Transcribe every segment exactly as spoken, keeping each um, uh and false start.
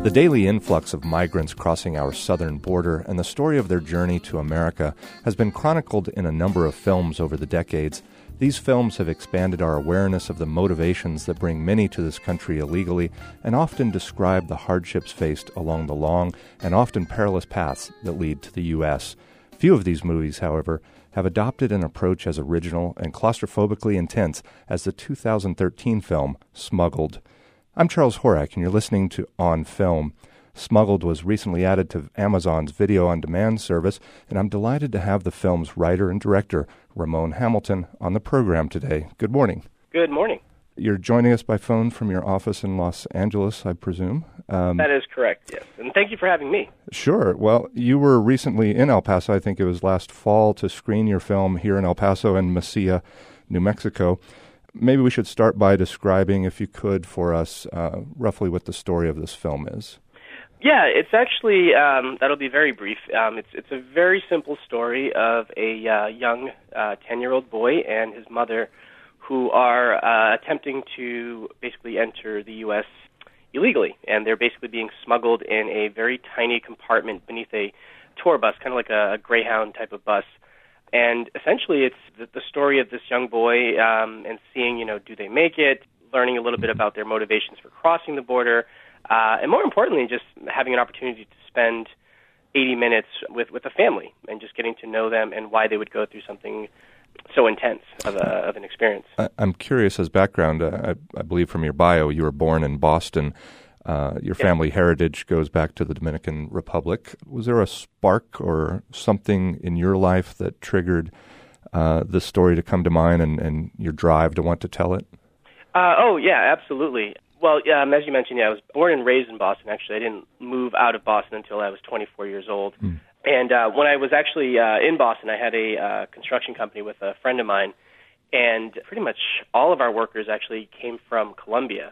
The daily influx of migrants crossing our southern border and the story of their journey to America has been chronicled in a number of films over the decades. These films have expanded our awareness of the motivations that bring many to this country illegally and often describe the hardships faced along the long and often perilous paths that lead to the U S. Few of these movies, however, have adopted an approach as original and claustrophobically intense as the two thousand thirteen film Smuggled. I'm Charles Horak, and you're listening to On Film. Smuggled was recently added to Amazon's video-on-demand service, and I'm delighted to have the film's writer and director, Ramon Hamilton, on the program today. Good morning. Good morning. You're joining us by phone from your office in Los Angeles, I presume. Um, that is correct, yes. And thank you for having me. Sure. Well, you were recently in El Paso, I think it was last fall, to screen your film here in El Paso and Mesilla, New Mexico. Maybe we should start by describing, if you could, for us, uh, roughly what the story of this film is. Yeah, it's actually, um, that'll be very brief. Um, it's it's a very simple story of a uh, young uh, ten-year-old boy and his mother who are uh, attempting to basically enter the U S illegally. And they're basically being smuggled in a very tiny compartment beneath a tour bus, kind of like a, a Greyhound type of bus. And essentially, it's the, the story of this young boy um, and seeing, you know, do they make it, learning a little bit about their motivations for crossing the border, uh, and more importantly, just having an opportunity to spend eighty minutes with, with a family and just getting to know them and why they would go through something so intense of, a, of an experience. I, I'm curious, as background, uh, I, I believe from your bio, you were born in Boston. Uh, your family yeah. heritage goes back to the Dominican Republic. Was there a spark or something in your life that triggered uh, this story to come to mind and, and your drive to want to tell it? Uh, oh, yeah, absolutely. Well, um, as you mentioned, yeah, I was born and raised in Boston, actually. I didn't move out of Boston until I was twenty-four years old. Hmm. And uh, when I was actually uh, in Boston, I had a uh, construction company with a friend of mine, and pretty much all of our workers actually came from Colombia.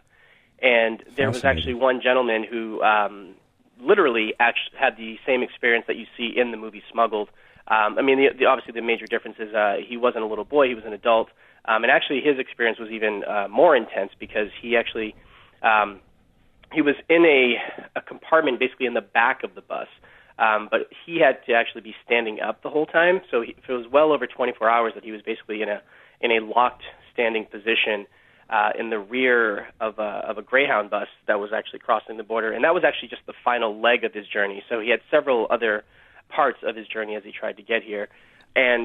And there was actually one gentleman who um, literally actually had the same experience that you see in the movie Smuggled. Um, I mean, the, the, obviously the major difference is uh, he wasn't a little boy, he was an adult. Um, and actually his experience was even uh, more intense because he actually, um, he was in a, a compartment basically in the back of the bus. Um, but he had to actually be standing up the whole time. So he, it was well over twenty-four hours that he was basically in a in a locked standing position Uh, in the rear of a, of a Greyhound bus that was actually crossing the border. And that was actually just the final leg of his journey. So he had several other parts of his journey as he tried to get here. And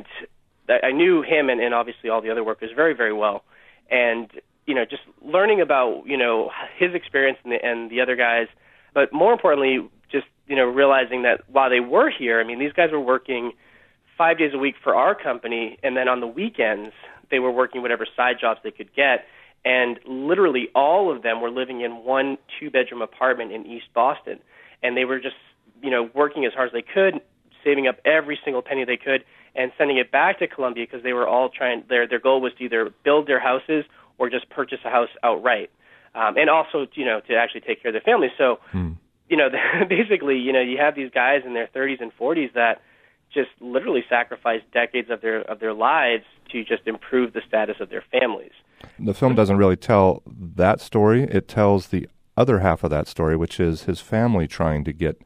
I knew him and, and obviously all the other workers very, very well. And, you know, just learning about, you know, his experience and the, and the other guys, but more importantly, just, you know, realizing that while they were here, I mean, these guys were working five days a week for our company, and then on the weekends, they were working whatever side jobs they could get. And literally all of them were living in one two-bedroom apartment in East Boston. And they were just, you know, working as hard as they could, saving up every single penny they could, and sending it back to Colombia because they were all trying, their their goal was to either build their houses or just purchase a house outright. Um, and also, you know, to actually take care of their families. So, hmm. you know, basically, you know, you have these guys in their thirties and forties that just literally sacrificed decades of their of their lives to just improve the status of their families. The film doesn't really tell that story. It tells the other half of that story, which is his family trying to get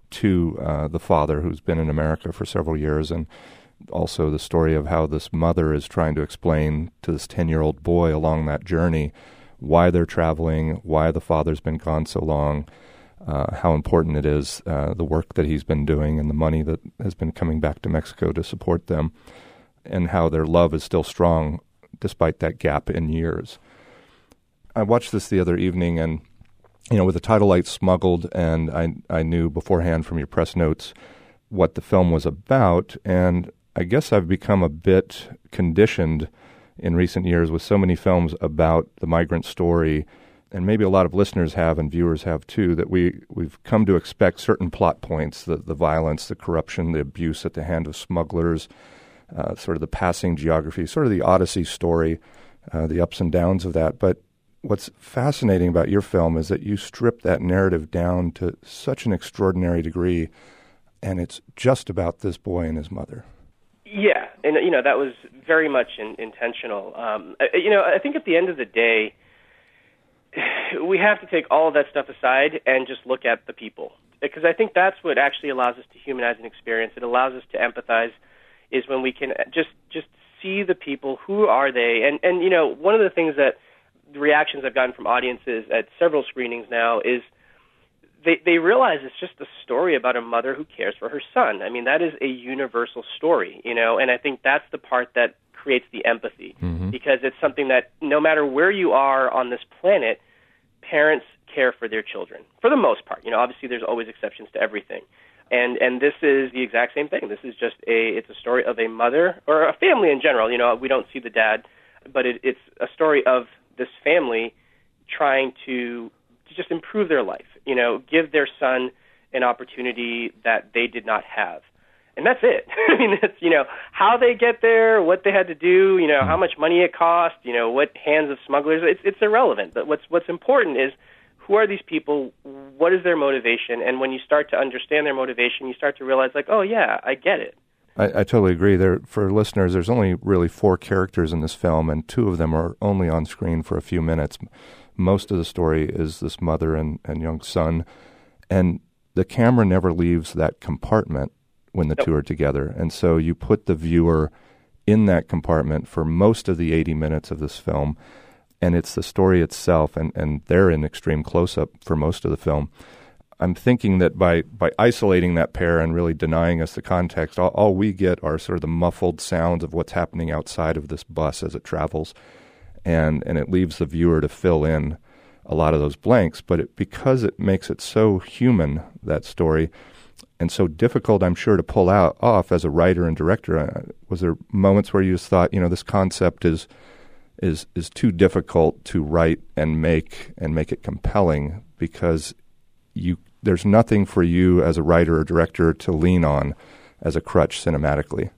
to uh, the father who's been in America for several years, and also the story of how this mother is trying to explain to this ten-year-old boy along that journey why they're traveling, why the father's been gone so long, uh, how important it is, uh, the work that he's been doing and the money that has been coming back to Mexico to support them, and how their love is still strong despite that gap in years. I watched this the other evening, and, you know, with the title like Smuggled, and I I knew beforehand from your press notes what the film was about, and I guess I've become a bit conditioned in recent years with so many films about the migrant story, and maybe a lot of listeners have and viewers have too, that we, we've come to expect certain plot points, the, the violence, the corruption, the abuse at the hand of smugglers, Uh, sort of the passing geography, sort of the Odyssey story, uh, the ups and downs of that. But what's fascinating about your film is that you strip that narrative down to such an extraordinary degree, and it's just about this boy and his mother. Yeah, and, you know, that was very much in, intentional. Um, you know, I think at the end of the day, we have to take all of that stuff aside and just look at the people. Because I think that's what actually allows us to humanize an experience. It allows us to empathize, is when we can just just see the people. Who are they? And, and you know, one of the things that the reactions I've gotten from audiences at several screenings now is they, they realize it's just a story about a mother who cares for her son. I mean, that is a universal story, you know, and I think that's the part that creates the empathy, mm-hmm. because it's something that no matter where you are on this planet, parents care for their children, for the most part. You know, obviously there's always exceptions to everything. And and this is the exact same thing. This is just a, it's a story of a mother, or a family in general. You know, we don't see the dad, but it, it's a story of this family trying to, to just improve their life, you know, give their son an opportunity that they did not have. And that's it. I mean, it's, you know, how they get there, what they had to do, you know, how much money it cost, you know, what hands of smugglers, it's, it's irrelevant. But what's what's important is, who are these people, what is their motivation? And when you start to understand their motivation, you start to realize, like, oh, yeah, I get it. I, I totally agree. There, for listeners, there's only really four characters in this film, and two of them are only on screen for a few minutes. Most of the story is this mother and, and young son, and the camera never leaves that compartment when the nope. two are together. And so you put the viewer in that compartment for most of the eighty minutes of this film, and it's the story itself, and, and they're in extreme close-up for most of the film. I'm thinking that by, by isolating that pair and really denying us the context, all, all we get are sort of the muffled sounds of what's happening outside of this bus as it travels, and, and it leaves the viewer to fill in a lot of those blanks. But it, because it makes it so human, that story, and so difficult, I'm sure, to pull out off as a writer and director, uh, was there moments where you just thought, you know, this concept is is is too difficult to write and make and make it compelling, because you there's nothing for you as a writer or director to lean on as a crutch cinematically?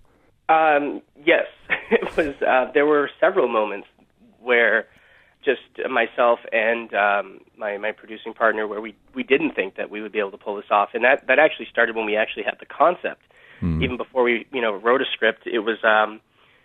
Um, yes. It was. Uh, there were several moments where just myself and um, my, my producing partner, where we, we didn't think that we would be able to pull this off. And that, that actually started when we actually had the concept. Mm. Even before we, you know, wrote a script, it was... Um,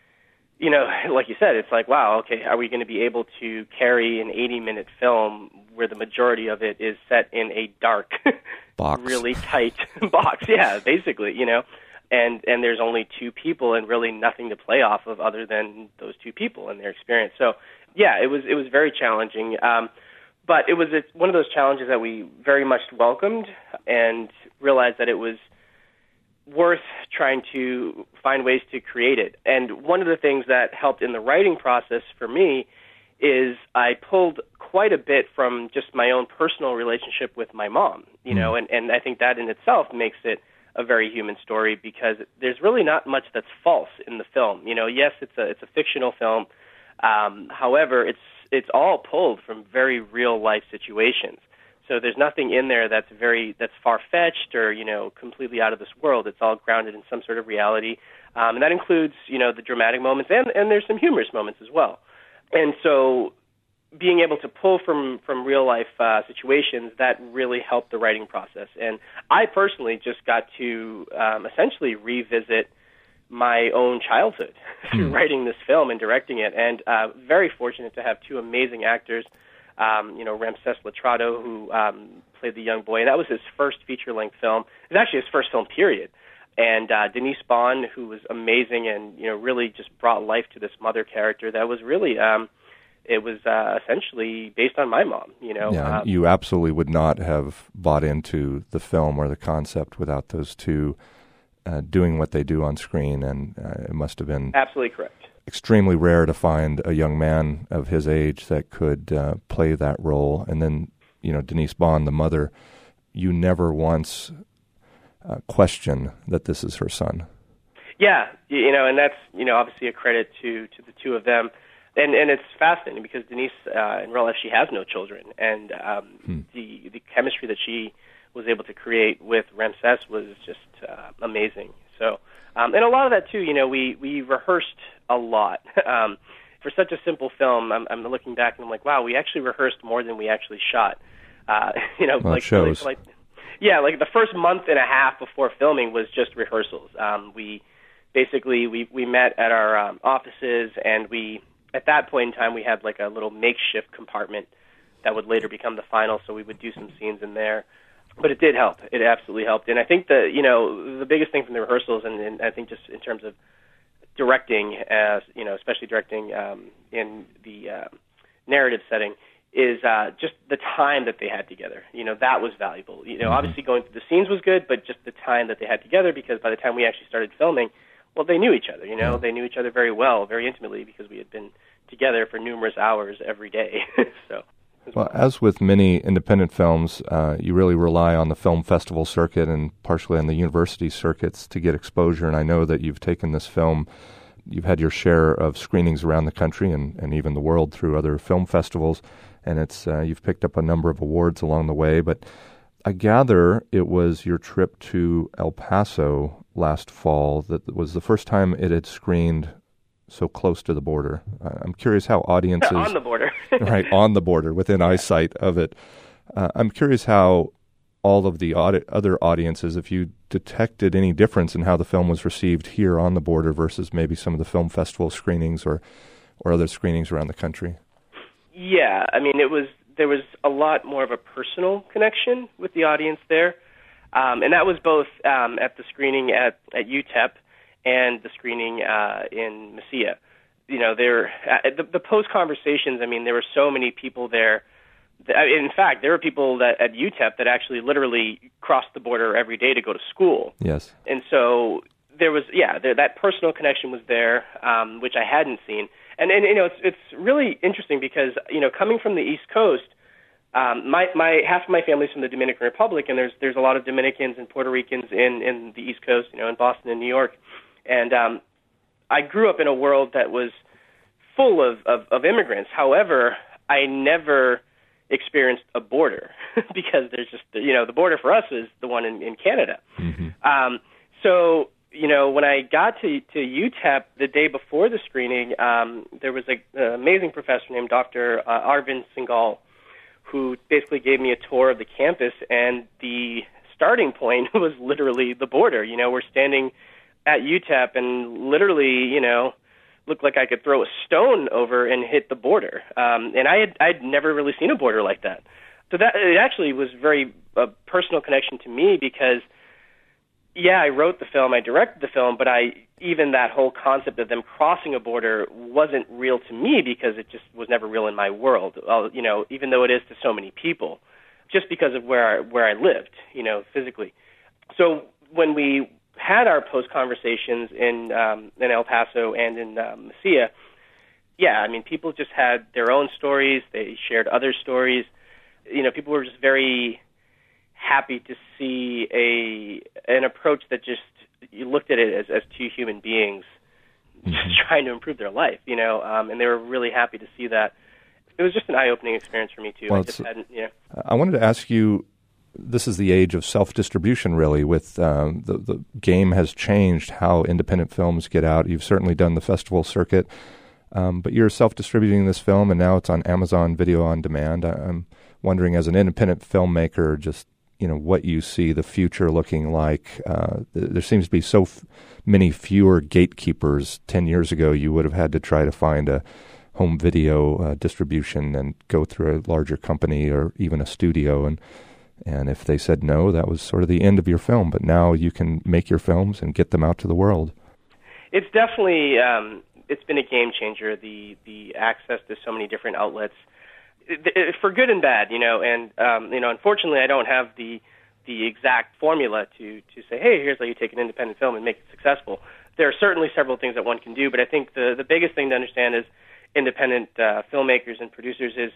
You know, like you said, it's like, wow, okay, are we going to be able to carry an eighty-minute film where the majority of it is set in a dark, box. really tight box? Yeah, basically, you know, and and there's only two people and really nothing to play off of other than those two people and their experience. So, yeah, it was it was very challenging, um, but it was a, one of those challenges that we very much welcomed and realized that it was worth trying to find ways to create it. And one of the things that helped in the writing process for me is I pulled quite a bit from just my own personal relationship with my mom, you know, and, and I think that in itself makes it a very human story, because there's really not much that's false in the film. You know, yes, it's a it's a fictional film. Um, however, it's it's all pulled from very real life situations. So there's nothing in there that's very that's far-fetched or, you know, completely out of this world. It's all grounded in some sort of reality, um, and that includes, you know, the dramatic moments, and, and there's some humorous moments as well. And so being able to pull from, from real-life uh, situations, that really helped the writing process. And I personally just got to um, essentially revisit my own childhood through writing this film and directing it, and uh, very fortunate to have two amazing actors. Um, you know, Ramses Letrado, who um, played the young boy, and that was his first feature-length film. It was actually his first film, period. And uh, Denise Bond, who was amazing and, you know, really just brought life to this mother character that was really, um, it was uh, essentially based on my mom, you know. Yeah, um, you absolutely would not have bought into the film or the concept without those two uh, doing what they do on screen, and uh, it must have been... Absolutely correct. Extremely rare to find a young man of his age that could uh, play that role. And then, you know, Denise Bond, the mother, you never once uh, question that this is her son. Yeah, you know, and that's, you know, obviously a credit to, to the two of them. And and it's fascinating because Denise, uh, in real life, she has no children. And um, hmm. the the chemistry that she was able to create with Ramses was just uh, amazing. So, um, and a lot of that, too, you know, we, we rehearsed a lot. Um, for such a simple film, I'm, I'm looking back and I'm like, wow, we actually rehearsed more than we actually shot. Uh, you know, well, like, shows. like, like, yeah, like the first month and a half before filming was just rehearsals. Um, we basically we we met at our um, offices, and we at that point in time we had like a little makeshift compartment that would later become the final, so we would do some scenes in there. But it did help. It absolutely helped. And I think that, you know, the biggest thing from the rehearsals, and, and I think just in terms of directing, as you know, especially directing um, in the uh, narrative setting, is uh, just the time that they had together. You know, that was valuable. You know, mm-hmm. obviously going through the scenes was good, but just the time that they had together, because by the time we actually started filming, well, they knew each other. You know, yeah. They knew each other very well, very intimately, because we had been together for numerous hours every day. so. Well, as with many independent films, uh, you really rely on the film festival circuit and partially on the university circuits to get exposure. And I know that you've taken this film, you've had your share of screenings around the country and, and even the world through other film festivals, and it's uh, you've picked up a number of awards along the way. But I gather it was your trip to El Paso last fall that was the first time it had screened so close to the border. Uh, I'm curious how audiences... on the border. right, on the border, within eyesight of it. Uh, I'm curious how all of the audi- other audiences, if you detected any difference in how the film was received here on the border versus maybe some of the film festival screenings or, or other screenings around the country. Yeah, I mean, it was there was a lot more of a personal connection with the audience there. Um, and that was both um, at the screening at, at U T E P and the screening uh, in Mesilla. You know, there uh, the, the post conversations. I mean, there were so many people there. That, in fact, there were people that at U T E P that actually literally crossed the border every day to go to school. Yes, and so there was, yeah, there, that personal connection was there, um, which I hadn't seen. And and you know, it's it's really interesting because you know, coming from the East Coast. Um, my, my half of my family's from the Dominican Republic, and there's there's a lot of Dominicans and Puerto Ricans in, in the East Coast, you know, in Boston and New York. And um, I grew up in a world that was full of, of, of immigrants. However, I never experienced a border because there's just, you know, the border for us is the one in, in Canada. Mm-hmm. Um, so, you know, when I got to, to U T E P the day before the screening, um, there was a, an amazing professor named Doctor Uh, Arvind Singhal, who basically gave me a tour of the campus, and the starting point was literally the border. You know, we're standing at U T E P and literally, you know, looked like I could throw a stone over and hit the border. Um, and I had I'd never really seen a border like that. So that it actually was very a personal connection to me because, yeah, I wrote the film, I directed the film, but I even that whole concept of them crossing a border wasn't real to me because it just was never real in my world. Well, you know, even though it is to so many people, just because of where I, where I lived, you know, physically. So when we had our post conversations in um, in El Paso and in um, Mesilla, yeah, I mean, people just had their own stories. They shared other stories. You know, people were just very happy to see a an approach that just you looked at it as, as two human beings mm-hmm. just trying to improve their life, you know, um, and they were really happy to see that. It was just an eye-opening experience for me, too. Well, I just hadn't, you know. I wanted to ask you, this is the age of self-distribution, really, with um, the, the game has changed how independent films get out. You've certainly done the festival circuit, um, but you're self-distributing this film, and now it's on Amazon Video on Demand. I, I'm wondering, as an independent filmmaker, just you know, what you see the future looking like. Uh, th- there seems to be so f- many fewer gatekeepers. Ten years ago, you would have had to try to find a home video uh, distribution and go through a larger company or even a studio. And, and if they said no, that was sort of the end of your film. But now you can make your films and get them out to the world. It's definitely, um, it's been a game changer, the, the access to so many different outlets. For good and bad, you know, and um, you know, unfortunately, I don't have the the exact formula to to say, hey, here's how you take an independent film and make it successful. There are certainly several things that one can do, but I think the the biggest thing to understand is independent uh, filmmakers and producers is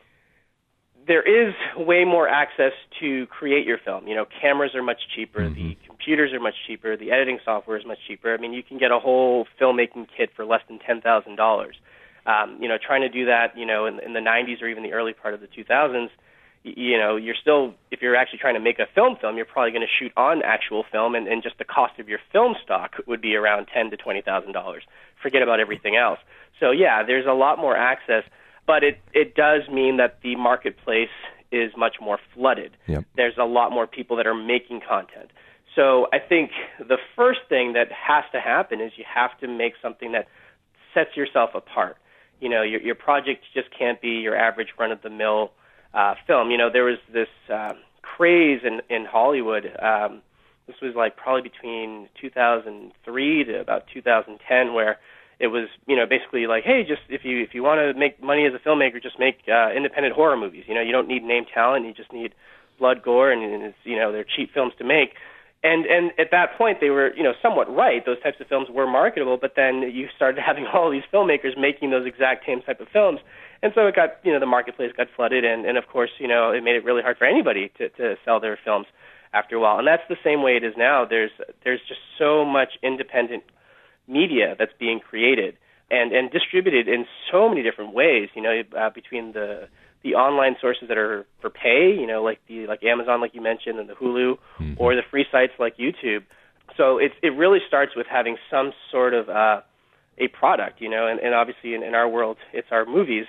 there is way more access to create your film. You know, cameras are much cheaper, mm-hmm. the computers are much cheaper, the editing software is much cheaper. I mean, you can get a whole filmmaking kit for less than ten thousand dollars. Um, you know, trying to do that, you know, in, in the nineties or even the early part of the two thousands, you, you know, you're still, if you're actually trying to make a film film, you're probably going to shoot on actual film, and, and just the cost of your film stock would be around ten to twenty thousand dollars. Forget about everything else. So yeah, there's a lot more access, but it it does mean that the marketplace is much more flooded. Yep. There's a lot more people that are making content. So I think the first thing that has to happen is you have to make something that sets yourself apart. You know, your your project just can't be your average run-of-the-mill uh, film. You know, there was this uh, craze in, in Hollywood. Um, this was like probably between two thousand three to about two thousand ten, where it was, you know, basically like, hey, just if you if you want to make money as a filmmaker, just make uh, independent horror movies. You know, you don't need name talent, you just need blood, gore, and, and it's, you know, they're cheap films to make. And and at that point, they were, you know, somewhat right. Those types of films were marketable, but then you started having all these filmmakers making those exact same type of films. And so it got, you know, the marketplace got flooded, and, and of course, you know, it made it really hard for anybody to, to sell their films after a while. And that's the same way it is now. There's there's just so much independent media that's being created and, and distributed in so many different ways, you know, uh, between the the online sources that are for pay, you know, like the like Amazon, like you mentioned, and the Hulu, mm-hmm. or the free sites like YouTube. So it's it really starts with having some sort of uh, a product, you know, and, and obviously in, in our world, it's our movies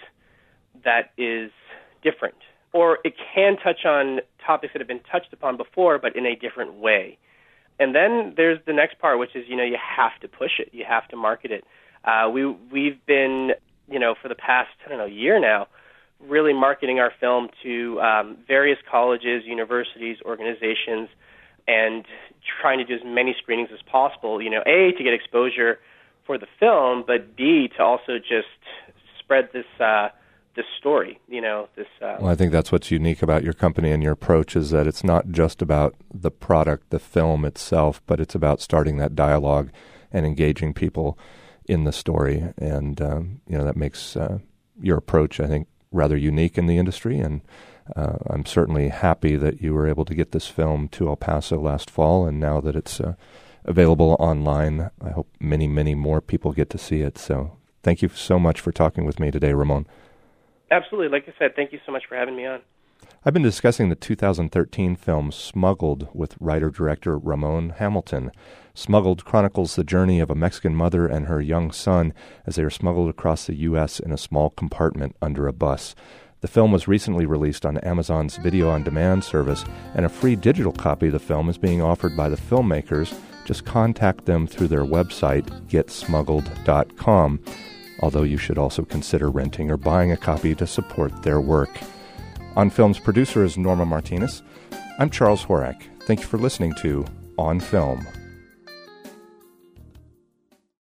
that is different. Or it can touch on topics that have been touched upon before, but in a different way. And then there's the next part, which is, you know, you have to push it. You have to market it. Uh, we, we've been, you know, for the past, I don't know, year now, really marketing our film to um, various colleges, universities, organizations, and trying to do as many screenings as possible, you know, A, to get exposure for the film, but B, to also just spread this uh, this story, you know. this. Uh, well, I think that's what's unique about your company and your approach is that it's not just about the product, the film itself, but it's about starting that dialogue and engaging people in the story. And, um, you know, that makes uh, your approach, I think, rather unique in the industry, and uh, I'm certainly happy that you were able to get this film to El Paso last fall, and now that it's uh, available online, I hope many, many more people get to see it. So thank you so much for talking with me today, Ramon. Absolutely. Like I said, thank you so much for having me on. I've been discussing the two thousand thirteen film Smuggled with writer-director Ramon Hamilton. Smuggled chronicles the journey of a Mexican mother and her young son as they are smuggled across the U S in a small compartment under a bus. The film was recently released on Amazon's video-on-demand service, and a free digital copy of the film is being offered by the filmmakers. Just contact them through their website, get smuggled dot com, although you should also consider renting or buying a copy to support their work. On Film's producer is Norma Martinez. I'm Charles Horak. Thank you for listening to On Film.